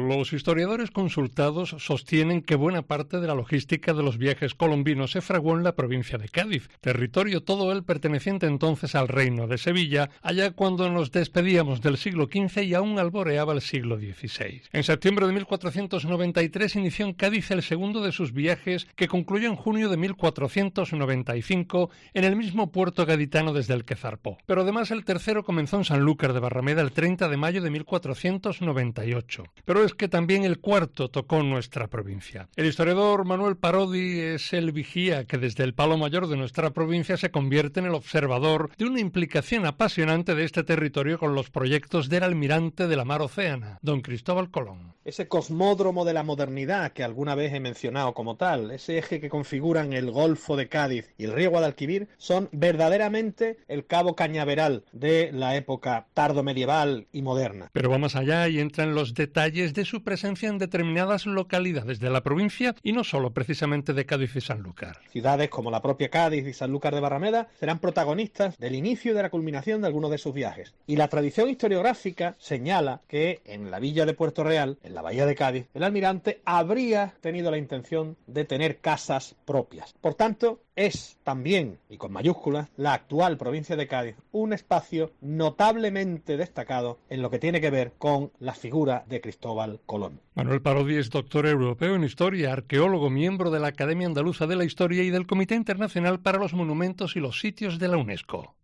Los historiadores consultados sostienen que buena parte de la logística de los viajes colombinos se fraguó en la provincia de Cádiz, territorio todo él perteneciente entonces al reino de Sevilla, allá cuando nos despedíamos del siglo XV y aún alboreaba el siglo XVI. En septiembre de 1493 inició en Cádiz el segundo de sus viajes, que concluyó en junio de 1495 en el mismo puerto gaditano desde el que zarpó. Pero además el tercero comenzó en Sanlúcar de Barrameda el 30 de mayo de 1498. Pero es que también el cuarto tocó nuestra provincia. El historiador Manuel Parodi es el vigía que desde el palo mayor de nuestra provincia se convierte en el observador de una implicación apasionante de este territorio con los proyectos del almirante de la mar Océana, don Cristóbal Colón. Ese cosmódromo de la modernidad que alguna vez he mencionado como tal, ese eje que configuran el Golfo de Cádiz y el río Guadalquivir, son verdaderamente el cabo cañaveral de la época tardomedieval y moderna. Pero va más allá y entra en los detalles de su presencia en determinadas localidades de la provincia y no solo precisamente de Cádiz y Sanlúcar. Ciudades como la propia Cádiz y Sanlúcar de Barrameda serán protagonistas del inicio y de la culminación de algunos de sus viajes. Y la tradición historiográfica señala que en la villa de Puerto Real, en la bahía de Cádiz, el almirante habría tenido la intención de tener casas propias. Por tanto, es también, y con mayúsculas, la actual provincia de Cádiz un espacio notablemente destacado en lo que tiene que ver con la figura de Cristóbal Colón. Manuel Parodi es doctor europeo en Historia, arqueólogo, miembro de la Academia Andaluza de la Historia y del Comité Internacional para los Monumentos y los Sitios de la UNESCO.